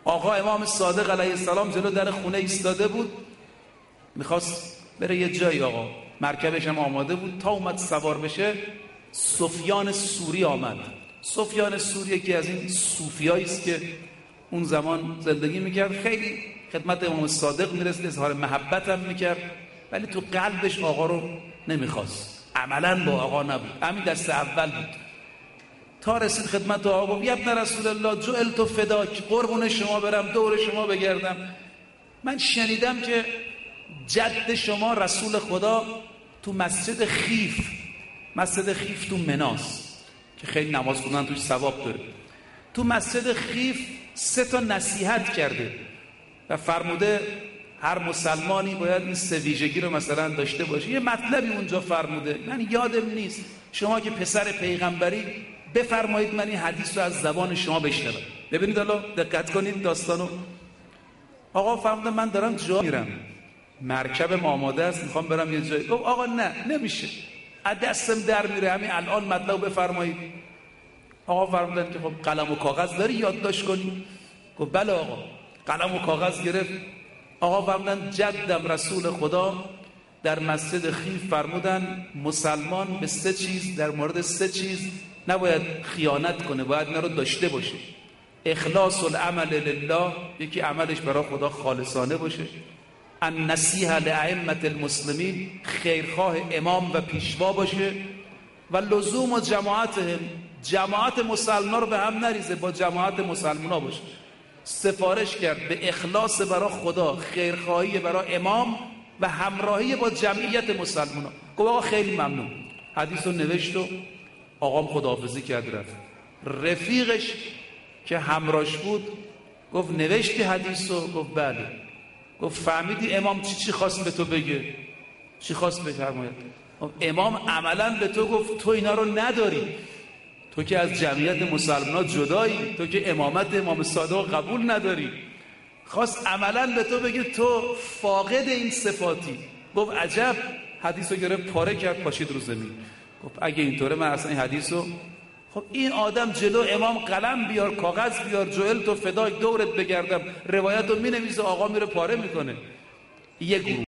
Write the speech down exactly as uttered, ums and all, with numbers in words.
آقا امام صادق علیه السلام جلو در خونه ایستاده بود، میخواست بره یه جایی، آقا مرکبش هم آماده بود. تا اومد سوار بشه، سفیان سوری آمد. سفیان سوری که از این صوفیایی است که اون زمان زندگی میکرد، خیلی خدمت امام صادق میرسید، اظهار محبت هم میکرد، ولی تو قلبش آقا رو نمیخواست، عملا با آقا نبود، همین دست اول بود. تا رسید خدمت آقا، گفت ابن رسول الله جعلت فداک، قربون شما برم، دور شما بگردم. من شنیدم که جد شما رسول خدا تو مسجد خیف، مسجد خیف تو مناس که خیلی نماز خوندن توش ثواب داره، تو مسجد خیف سه تا نصیحت کرده و فرموده هر مسلمانی باید این سه ویژگی رو مثلا داشته باشه. یه مطلبی اونجا فرموده، من یادم نیست، شما که پسر پیغمبری بفرمایید من این حدیث رو از زبان شما بشنوم. ببینید حالا دقت کنید داستانو. آقا فرموده من دارم جا میرم، مرکبم آماده است، میخوام برم یه جایی. گفت آقا نه نمیشه، از دستم در میره، همین الان مطلب بفرمایید. آقا فرمودن که خب قلم و کاغذ داری یادداشت کنی؟ گفت بله آقا. قلم و کاغذ گرفت. آقا فرمودن جدم رسول خدا در مسجد خیف فرمودن مسلمان به سه چیز، در مورد سه چیز نباید خیانت کنه، باید اینا رو داشته باشه. اخلاص العمل لله، یکی عملش برای خدا خالصانه باشه. النصیحه لائمه المسلمین، خیرخواه امام و پیشوا باشه. و لزوم و جماعتهم، جماعت مسلمان رو به هم نریزه، با جماعت مسلمان ها باشه. سفارش کرد به اخلاص برای خدا، خیرخواهی برای امام و همراهی با جمعیت مسلمان ها. گفت آقا خیلی ممنون. حدیث رو نوشت و آقام خداحافظی کرد رفت. رفیقش که همراهش بود گفت نوشتی حدیث رو؟ گفت بله. گفت فهمیدی امام چی چی خواست به تو بگه؟ چی خواست بفرماید؟ امام عملا به تو گفت تو اینا رو نداری، تو که از جمعیت مسلمان جدایی، تو که امامت امام صادق قبول نداری. خواست عملا به تو بگه تو فاقد این صفاتی. گفت عجب. حدیث رو گرفت پاره کرد، پاشید رو زمین. گفت اگه اینطوره من اصلا این حدیث رو، خب این آدم جلو امام قلم بیار، کاغذ بیار، جعلت فداک، دورت بگردم، روایت رو می نویسه، آقا میره پاره میکنه. یک گروه